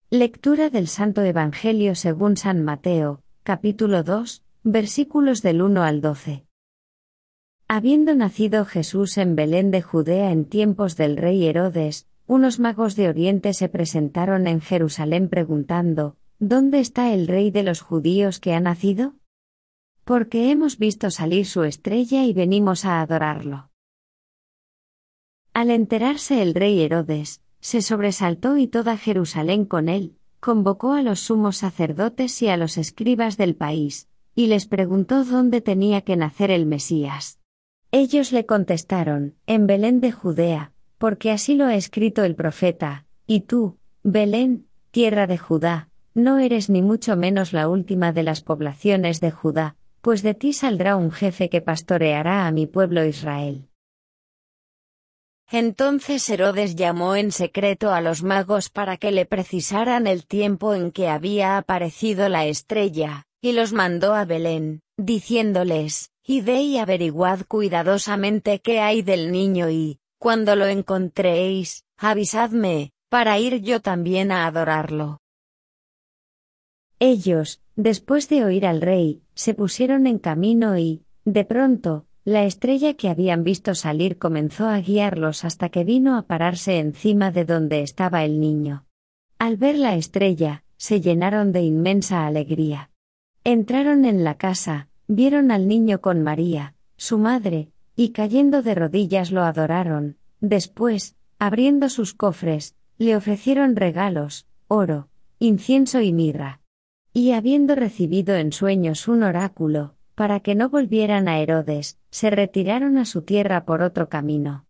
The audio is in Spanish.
Lectura del Santo Evangelio según San Mateo, capítulo 2, versículos del 1 al 12. Habiendo nacido Jesús en Belén de Judea en tiempos del rey Herodes, unos magos de Oriente se presentaron en Jerusalén preguntando: ¿Dónde está el rey de los judíos que ha nacido? Porque hemos visto salir su estrella y venimos a adorarlo. Al enterarse el rey Herodes, se sobresaltó y toda Jerusalén con él, convocó a los sumos sacerdotes y a los escribas del país, y les preguntó dónde tenía que nacer el Mesías. Ellos le contestaron: en Belén de Judea, porque así lo ha escrito el profeta: y tú, Belén, tierra de Judá, no eres ni mucho menos la última de las poblaciones de Judá, pues de ti saldrá un jefe que pastoreará a mi pueblo Israel. Entonces Herodes llamó en secreto a los magos para que le precisaran el tiempo en que había aparecido la estrella, y los mandó a Belén, diciéndoles: Id y averiguad cuidadosamente qué hay del niño y, cuando lo encontréis, avisadme, para ir yo también a adorarlo. Ellos, después de oír al rey, se pusieron en camino y, de pronto, la estrella que habían visto salir comenzó a guiarlos hasta que vino a pararse encima de donde estaba el niño. Al ver la estrella, se llenaron de inmensa alegría. Entraron en la casa, vieron al niño con María, su madre, y cayendo de rodillas lo adoraron. Después, abriendo sus cofres, le ofrecieron regalos: oro, incienso y mirra. Y habiendo recibido en sueños un oráculo, para que no volvieran a Herodes, se retiraron a su tierra por otro camino.